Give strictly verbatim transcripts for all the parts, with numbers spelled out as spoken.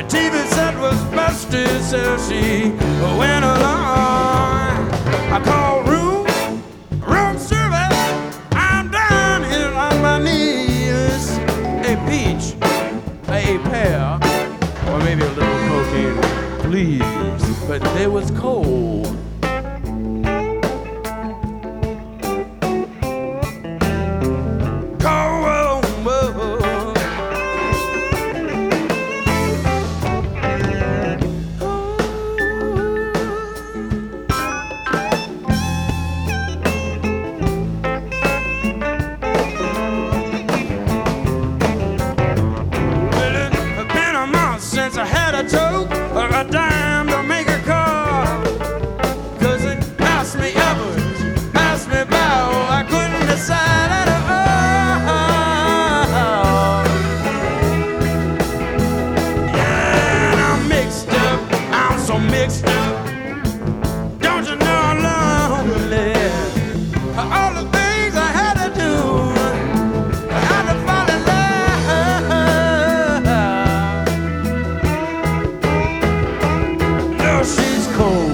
The T V set was busted, so she went along. I called room, room service. I'm down here on my knees. A peach, a pear, or maybe a little cocaine, please. But they was cold. Since I had a toke or a dime to make a call, 'cause it passed me ever, passed me by, oh, I couldn't decide at all. Yeah, and I'm mixed up, I'm so mixed up. Don't you know I'm lonely? All the things I had to do, I had to fall in love. She's cold.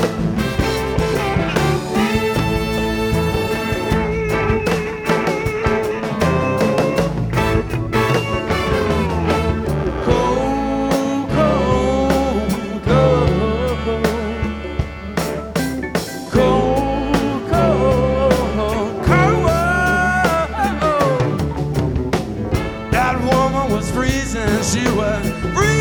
Cold, cold, cold. Cold, cold, cold. That woman was freezing, she was free.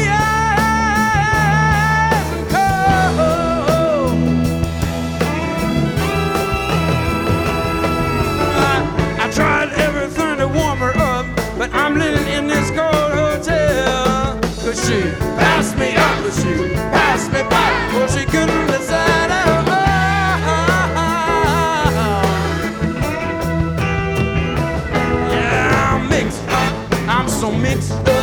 But I'm living in this cold hotel. 'Cause she passed me up, but she passed me by. Well, she couldn't decide. Oh, yeah, I'm mixed up. I'm so mixed up.